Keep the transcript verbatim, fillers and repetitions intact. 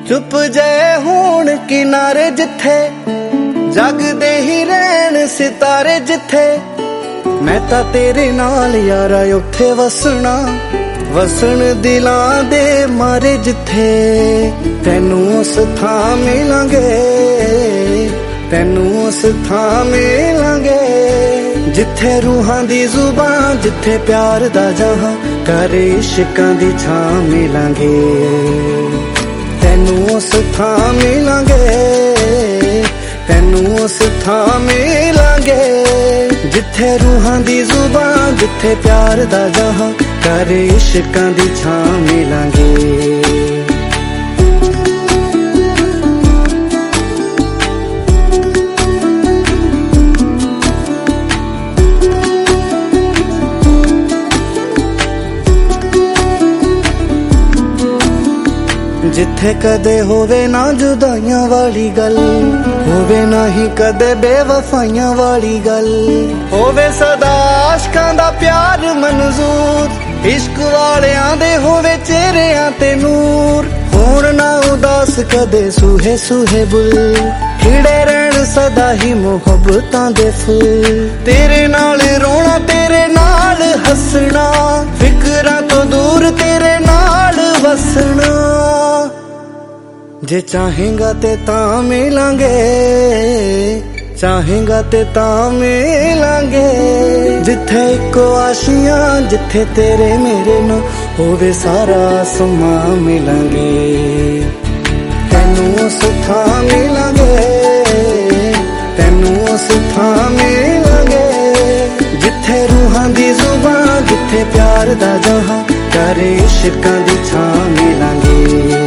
चुप जय होण किनारे जिथे जगदे ही रहन सितारे जिथे मैं तां तेरे नाल यारा उत्थे वसना वसन दिलां दे मारे जिथे तैनू उस थां मिलांगे तैनू उस थां मिलांगे जिथे रूहां दी जुबान जिथे प्यार दा जहां कर इश्कां दी छां मिलांगे तैनू उस थां मिलांगे तैनू उस थां मिलांगे जिथे रूहां दी जुबान जिथे प्यार दा जहां कर इश्कां दी छां मिलांगे। जिथे कदे होवे ना जुदाइयां वाली गल होवे ना ही कदे बेवफाइयां वाली गल होवे सदा आशकां दा प्यार मंजूर इश्क वालियां दे होवे चेहरियां ते नूर होण ना उदास कदे सूहे सूहे बुल खिड़े रहन सदा ही मुहब्बतां दे फुल तेरे नाल रोना तेरे नाल हसना फिकरां तो दूर तेरे नाल वसना जे चाहेगा ते तां मिलांगे चाहेगा ते तां मिलांगे जिथे इको आशियां जिथे तेरे मेरे न होवे सारा समा मिलांगे तैनू उस थां मिलांगे तैनू उस थां मिलांगे जिथे रूहां दी जुबान जिथे प्यार दा जहां कर इश्कां दी छां मिलांगे।